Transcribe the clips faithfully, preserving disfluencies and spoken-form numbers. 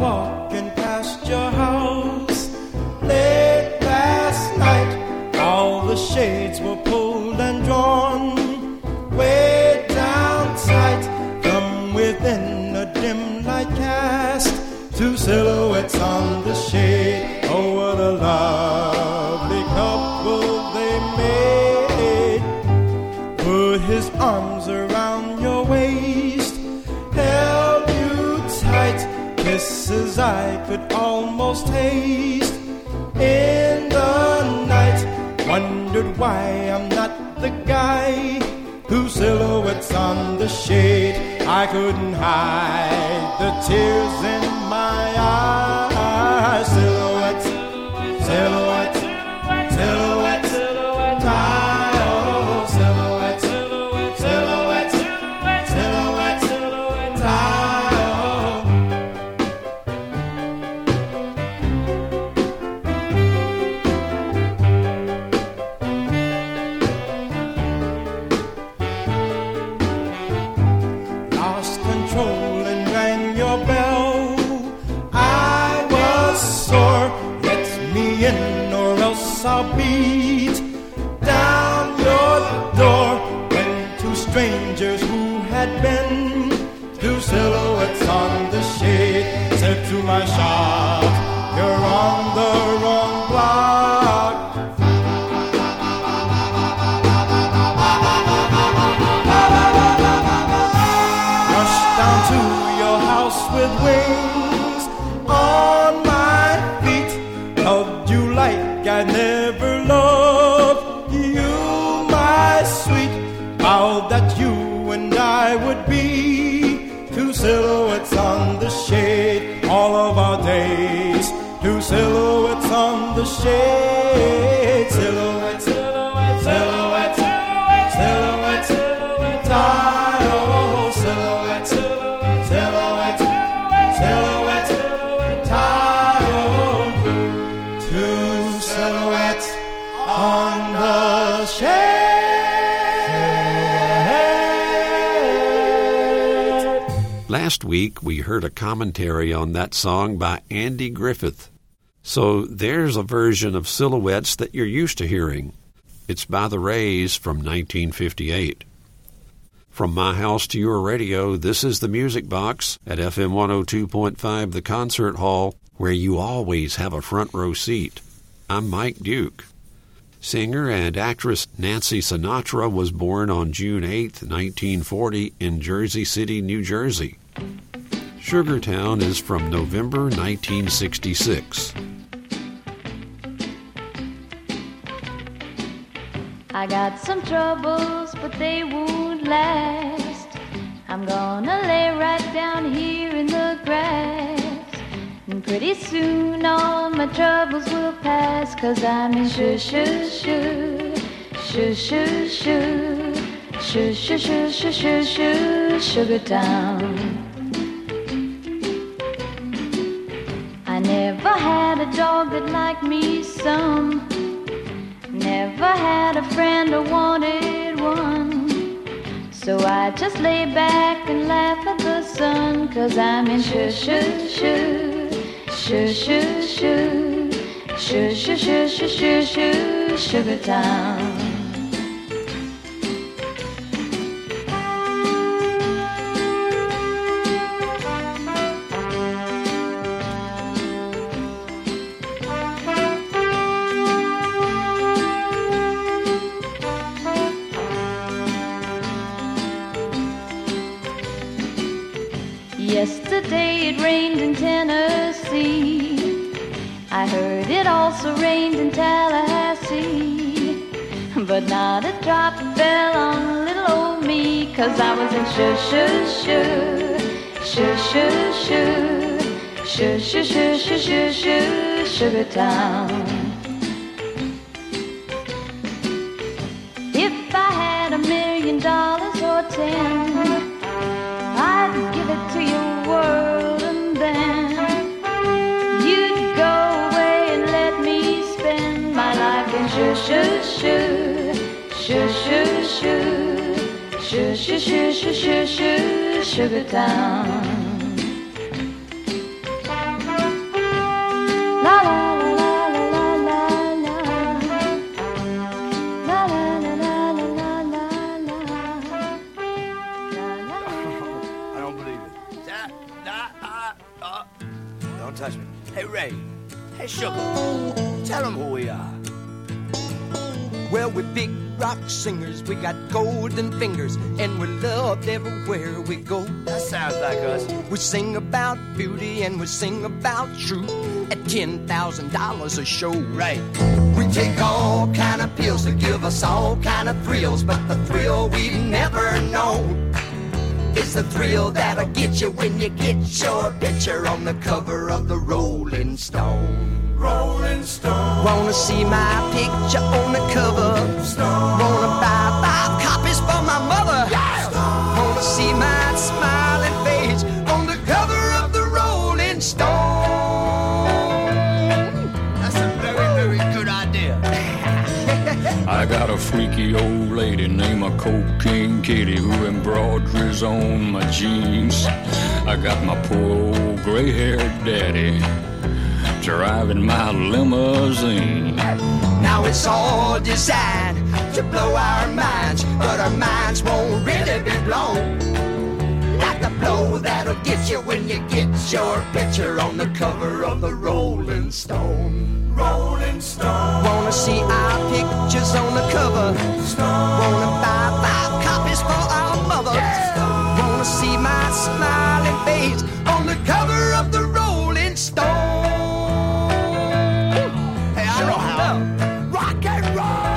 walking past your house late last night. All the shades were pulled and drawn way down tight. From within a dim light cast two silhouettes on the shade. Oh, what a lovely couple they made. Put his arms around your waist, held you tight, kisses I could almost taste. In the night, wondered why I'm not the guy whose silhouette's on the shade. I couldn't hide the tears in my eyes. Silhouette, silhouette, silhouette, silhouette, oh, silhouette, silhouette, silhouette, silhouette, silhouette, oh. Lost control and rang your bell. I was sore. Let me in or else I'll beat down your door. When two strangers who had been two silhouettes on the shade said to my shock, you're on the wrong block. Rushed down to your house with wings on my feet. Loved you like I never loved you, my sweet. Vowed that you and I would be two silhouettes on the shade. All of our days, two silhouettes on the shade. Silhouette, silhouette, silhouette, silhouette, silhouette, silhouette, oh, silhouette, silhouette, silhouette, silhouette, silhouette, oh, two silhouettes on the shade. Last week, we heard a commentary on that song by Andy Griffith. So there's a version of Silhouettes that you're used to hearing. It's by the Rays from nineteen fifty-eight. From my house to your radio, this is the Music Box at F M one oh two point five, the Concert Hall, where you always have a front row seat. I'm Mike Duke. Singer and actress Nancy Sinatra was born on June eighth, nineteen forty, in Jersey City, New Jersey. Sugartown is from November nineteen sixty-six. I got some troubles, but they won't last. I'm gonna lay right down here in the grass. And pretty soon all my troubles will pass. 'Cause I'm in shoo shoo shoo, shoo shoo shoo, shoo shoo shoo shoo shoo shoo, Sugartown. I never had a dog that liked me some. Never had a friend or wanted one. So I just lay back and laugh at the sun. 'Cause I'm in shoo shoo shoo, shoo shoo shoo, shoo shoo shoo shoo shoo shoo, Sugartown. Yesterday it rained in Tennessee. I heard it also rained in Tallahassee. But not a drop fell on little old me. 'Cause I was in shoo shoo shoo, shoo shoo shoo, shoo shoo shoo shoo shoo shoo, Sugartown. If I had a million dollars or ten, I'd give it to your world, and then you'd go away and let me spend my life in shoo shoo shoo, shoo shoo shoo, shoo shoo shoo shoo shoo shoo, Sugartown. don't touch me. Hey, Ray. Hey, Sugar. Tell them who we are. Well, we're big rock singers, we got golden fingers, and we're loved everywhere we go. That sounds like us. We sing about beauty and we sing about truth at ten thousand dollars a show. Right. We take all kind of pills to give us all kind of thrills, but the thrill we've never known is the thrill that'll get you when you get your picture on the cover of the Rolling Stone. Rolling Stone. Wanna see my picture on the cover? Stone. Wanna buy five copies for my mother? Yeah. Stone. Wanna see my smiling face on the cover of the Rolling Stone? That's a very, very good idea. I got a freaky old lady named a Cocaine Kitty who embroiders on my jeans. I got my poor old gray-haired daddy driving my limousine. Now it's all designed to blow our minds, but our minds won't really be blown like the blow that'll get you when you get your picture on the cover of the Rolling Stone. Rolling Stone. Wanna see our pictures on the cover? Stone. Wanna buy five copies for our mother? Yeah. Wanna see my smiling face on the cover of the Rolling Stone? Rock and roll!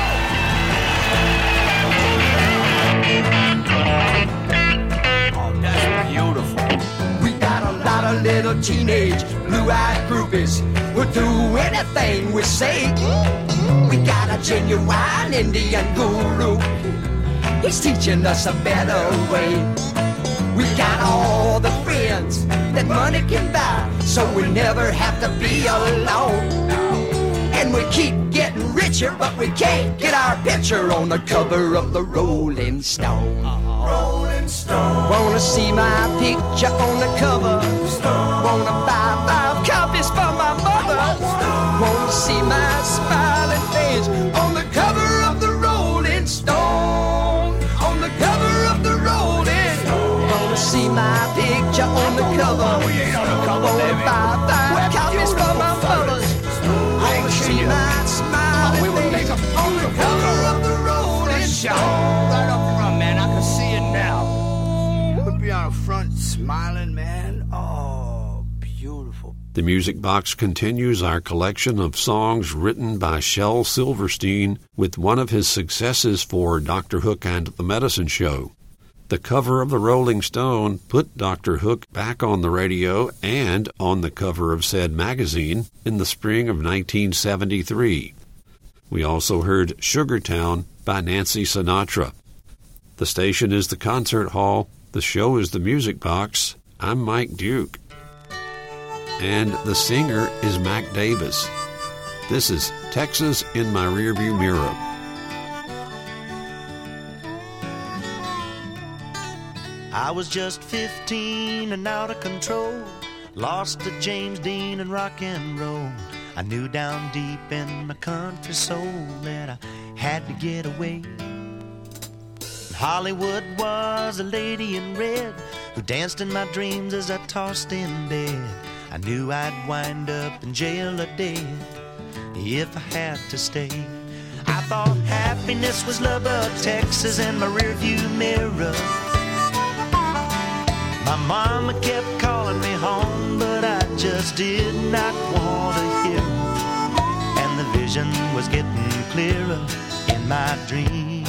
Oh, that's beautiful. We got a lot of little teenage blue-eyed groupies who'll do anything we say. We got a genuine Indian guru. He's teaching us a better way. We got all the friends that money can buy, so we never have to be alone. And we keep getting richer, but we can't get our picture on the cover of the Rolling Stone. Rolling Stone. Wanna see my picture on the cover? Stone. Wanna buy five copies for my mother? Stone. Wanna see my smiling face on the cover of the Rolling Stone? On the cover of the Rolling Stone. Wanna see my picture on the cover? We ain't on the cover, Wanna baby. buy five copies for my mother? See my smiling We would make a on the cover of the Rolling Stone. Stone. Right up front, man. I can see it now. We'd be on the front smiling, man. Oh, beautiful. The Music Box continues our collection of songs written by Shel Silverstein with one of his successes for Doctor Hook and the Medicine Show. The cover of the Rolling Stone put Doctor Hook back on the radio and on the cover of said magazine in the spring of nineteen seventy-three. We also heard Sugartown by Nancy Sinatra. The station is the Concert Hall. The show is the Music Box. I'm Mike Duke. And the singer is Mac Davis. This is Texas in My Rearview Mirror. I was just fifteen and out of control, lost to James Dean and rock and roll. I knew down deep in my country soul that I had to get away. Hollywood was a lady in red who danced in my dreams as I tossed in bed. I knew I'd wind up in jail or dead if I had to stay. I thought happiness was Lubbock, Texas, in my rearview mirror. My mama kept calling me home, but I just did not want to hear her. And the vision was getting clearer in my dreams.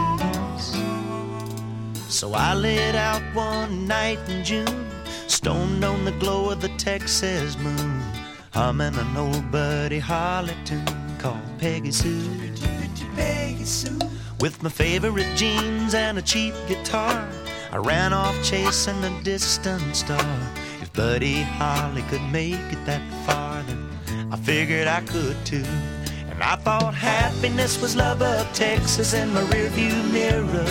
So I lit out one night in June, stoned on the glow of the Texas moon, humming an old Buddy Holly tune called Peggy Sue. Peggy Sue. With my favorite jeans and a cheap guitar, I ran off chasing a distant star. If Buddy Holly could make it that far, then I figured I could too. And I thought happiness was Lubbock, Texas, in my rearview mirror.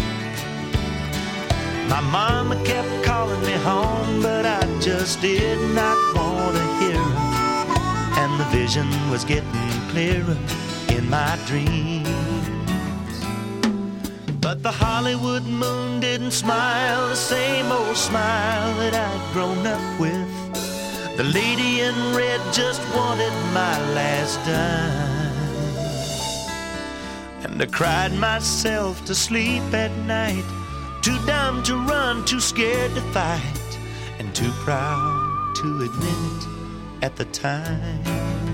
My mama kept calling me home, but I just did not want to hear her. And the vision was getting clearer in my dreams. But the Hollywood moon didn't smile the same old smile that I'd grown up with. The lady in red just wanted my last dime. And I cried myself to sleep at night, too dumb to run, too scared to fight, and too proud to admit it at the time.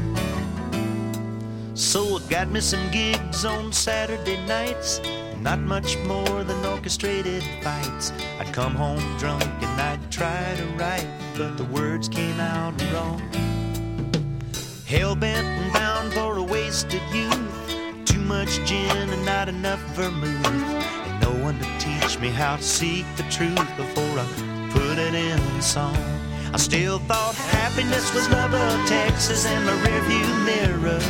So I got me some gigs on Saturday nights, not much more than orchestrated fights. I'd come home drunk and I'd try to write, but the words came out wrong. Hell-bent and bound for a wasted youth, too much gin and not enough vermouth, and no one to teach me how to seek the truth before I put it in song. I still thought happiness was love of Texas and my rearview mirror.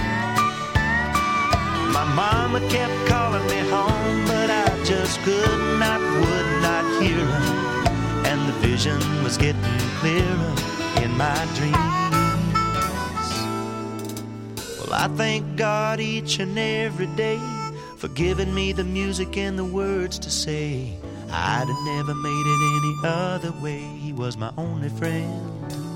My mama kept calling me home, but I just could not, would not hear her. And the vision was getting clearer in my dreams. Well, I thank God each and every day for giving me the music and the words to say. I'd have never made it any other way. He was my only friend.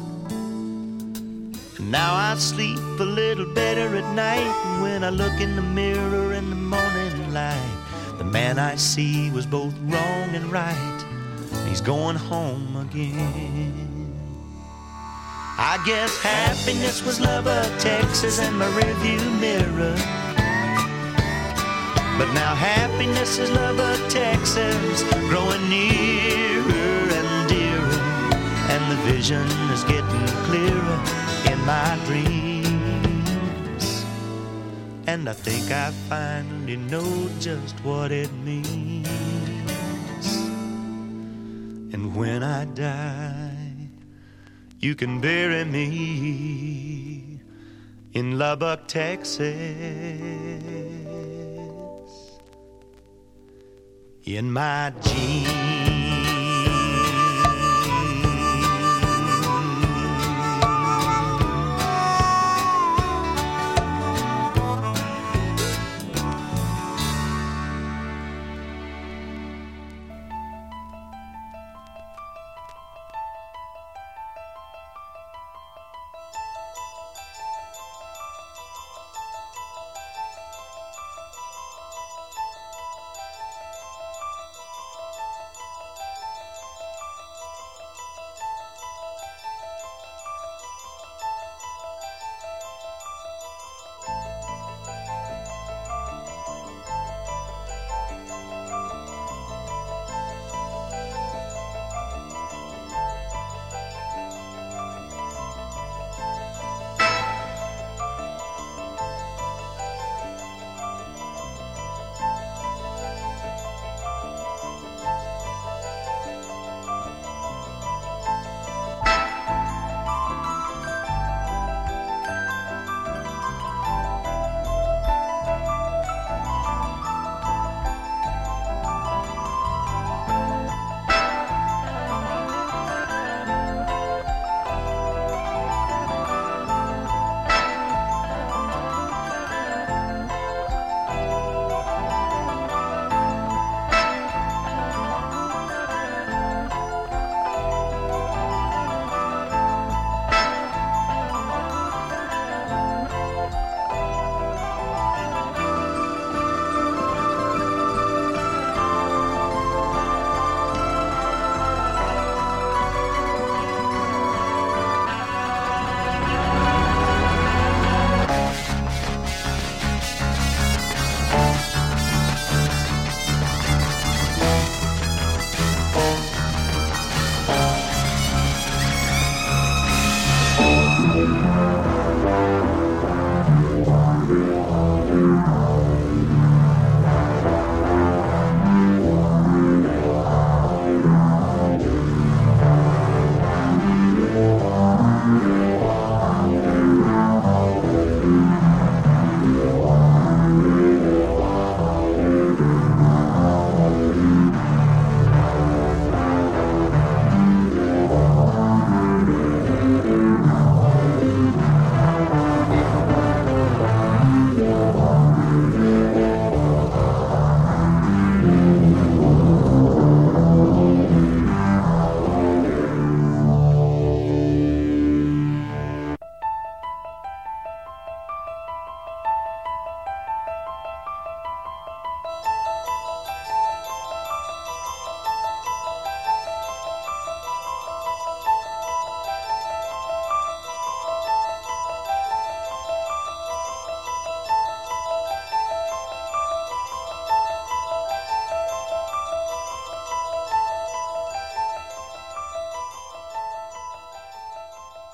Now I sleep a little better at night, and when I look in the mirror in the morning light, the man I see was both wrong and right. He's going home again. I guess happiness was love of Texas and my rearview mirror. But now happiness is love of Texas, growing nearer and dearer, and the vision is getting clearer in my dreams. And I think I finally know just what it means. And when I die, you can bury me in Lubbock, Texas, in my jeans.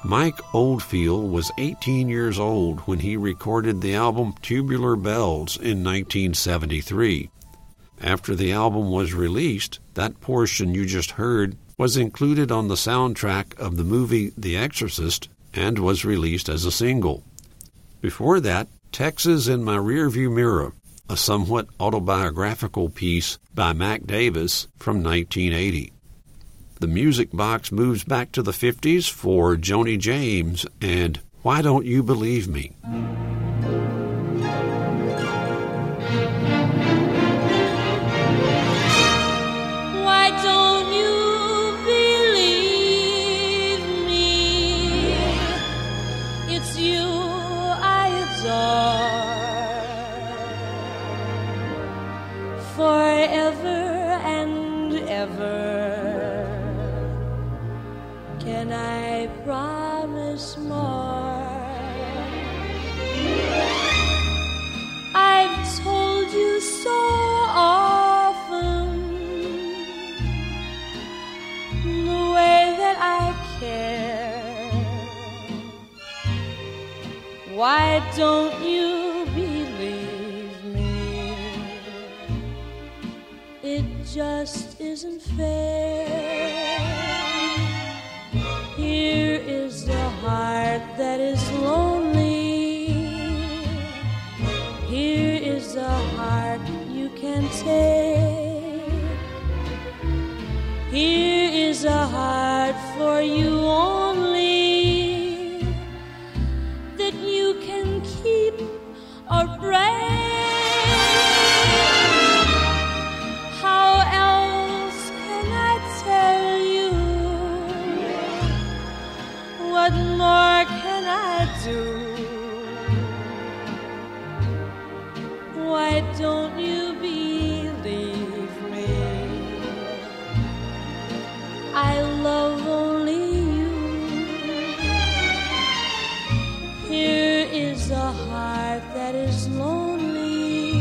Mike Oldfield was eighteen years old when he recorded the album Tubular Bells in nineteen seventy-three. After the album was released, that portion you just heard was included on the soundtrack of the movie The Exorcist and was released as a single. Before that, Texas in My Rearview Mirror, a somewhat autobiographical piece by Mac Davis from nineteen eighty. The music box moves back to the fifties for Joni James and Why Don't You Believe Me? Why don't you believe me? It's you I adore forever and ever. Can I promise more? I've told you so often the way that I care. Why don't you believe me? It just isn't fair. Here is a heart that is lonely. Here is a heart you can take. Here is a heart for you only, that you can keep or break. How else can I tell you? What more can I do? Why don't you believe me? I love only you. Here is a heart that is lonely.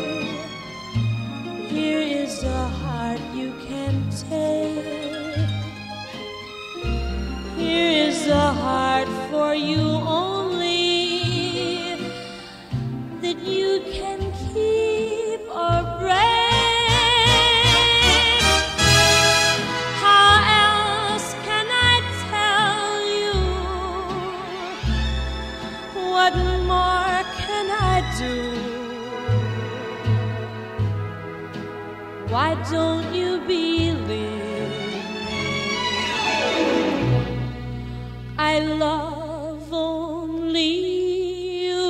Here is a heart you can take. Here is a heart for you only, that you can keep or break. How else can I tell you? What more can I do? Why don't you believe? I love only you.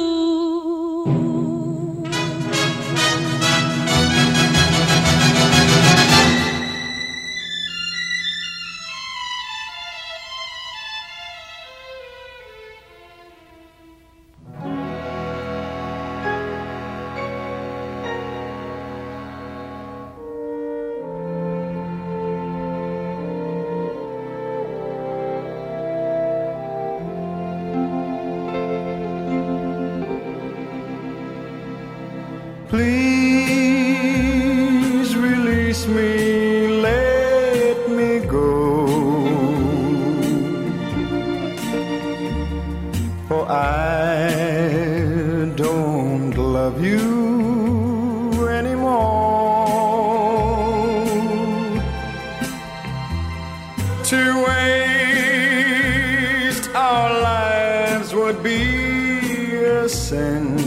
Please release me, let me go, for I don't love you anymore. To waste our lives would be a sin.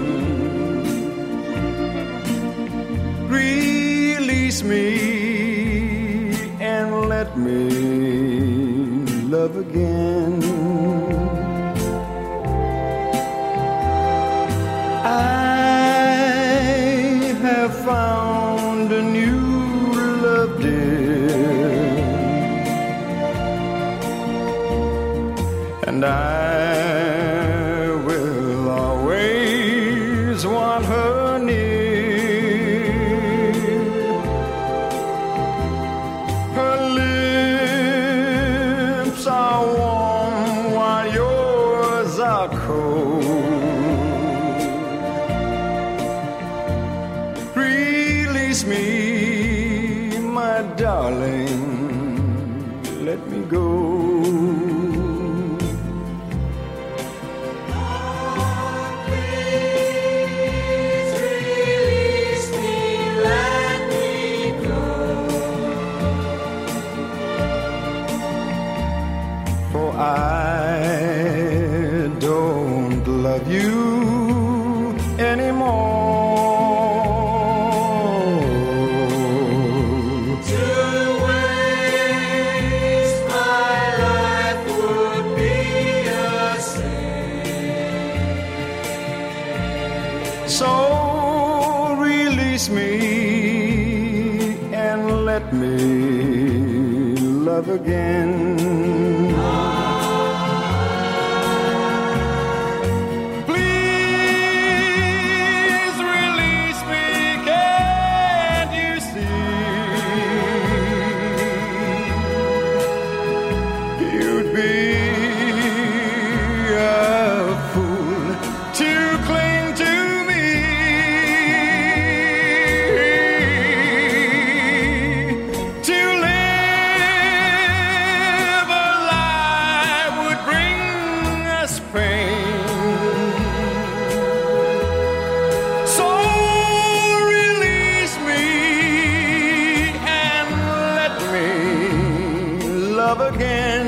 Release me and let me love again. I have found a new love, dear, and I will always want her near. Release me, darling, let me go. I don't love you anymore. To waste my life would be a sin. So release me and let me love again. Please release me, can't you see? You'd be a fool to cling to me. To live a lie would bring us pain. So release me and let me love again.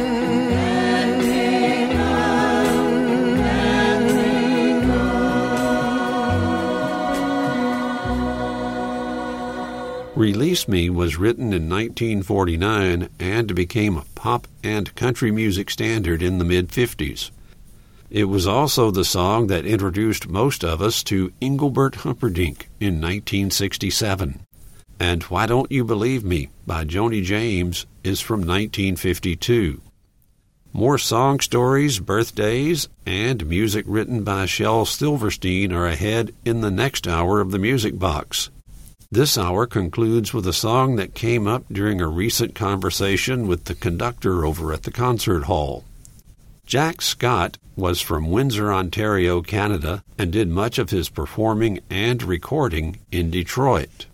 Release Me was written in nineteen forty-nine and became a pop and country music standard in the mid-fifties. It was also the song that introduced most of us to Engelbert Humperdinck in nineteen sixty-seven. And Why Don't You Believe Me by Joni James is from nineteen fifty-two. More song stories, birthdays, and music written by Shel Silverstein are ahead in the next hour of the Music Box. This hour concludes with a song that came up during a recent conversation with the conductor over at the concert hall. Jack Scott was from Windsor, Ontario, Canada, and did much of his performing and recording in Detroit.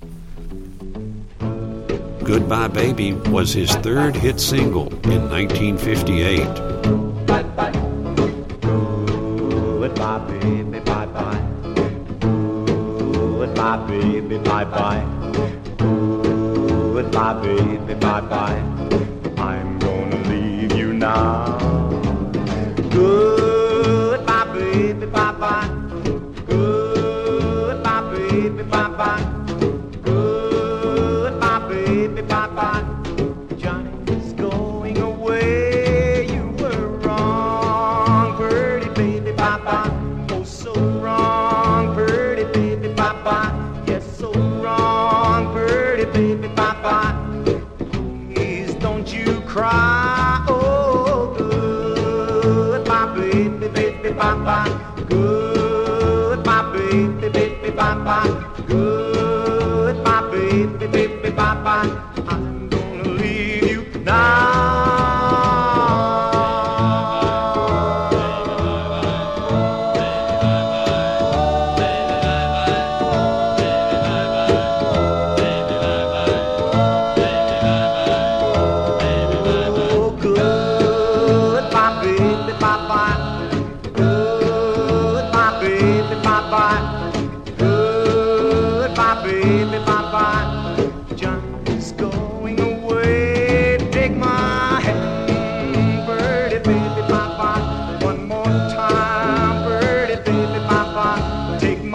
Goodbye Baby was his third hit single in nineteen fifty-eight. Bye-bye. Goodbye, baby, bye-bye. Goodbye, baby, bye-bye. Goodbye, baby, bye-bye. I'm gonna leave you now. Goodbye, baby, bye-bye. Goodbye, baby, bye-bye. Goodbye, baby, bye-bye. Johnny's going away. You were wrong, Birdie, baby, bye-bye. Oh, so wrong, Birdie, baby, bye-bye. Yes, so wrong, Birdie, baby, bye-bye. Please don't you cry. Oh, goodbye, baby, baby, bye-bye. Goodbye, baby, baby, bye-bye. Goodbye, baby, baby, bye-bye. I'm gonna leave you now.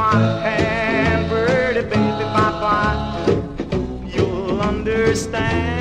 Understand